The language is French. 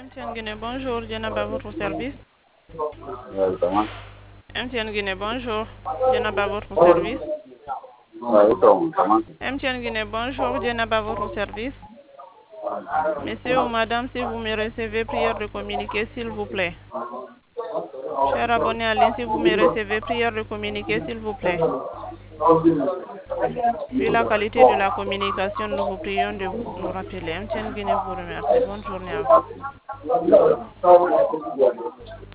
MTN Guinée, bonjour, Djenaba, votre service. Comment? MTN Guinée, bonjour, Djenaba, votre service. MTN Guinée, bonjour, Djenaba, votre service. Monsieur ou madame, si vous me recevez, prière de communiquer, s'il vous plaît. Cher abonné à ligne, si vous me recevez, prière de communiquer, s'il vous plaît. Vu la qualité de la communication, nous vous prions de nous rappeler. MTN Guinée vous remercie. Bonne journée à vous.